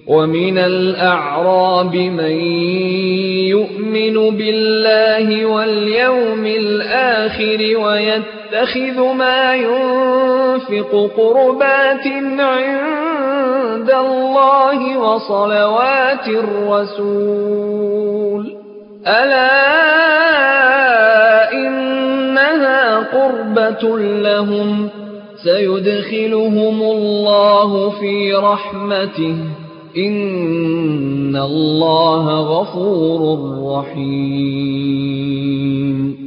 وَمِنَ الْأَعْرَابِ مَن يُؤْمِنُ بِاللَّهِ وَالْيَوْمِ الْآخِرِ وَيَتَّخِذُ مَا يُنفِقُ قُرُبَاتٍ عِندَ اللَّهِ وَصَلَوَاتِ الرَّسُولِ ۚ أَلَا إِنَّهَا قُرْبَةٌ لَّهُمْ ۚ سَيُدْخِلُهُمُ اللَّهُ فِي رَحْمَتِهِ ۗ إِنَّ اللَّهَ غَفُورٌ رَّحِيمٌ.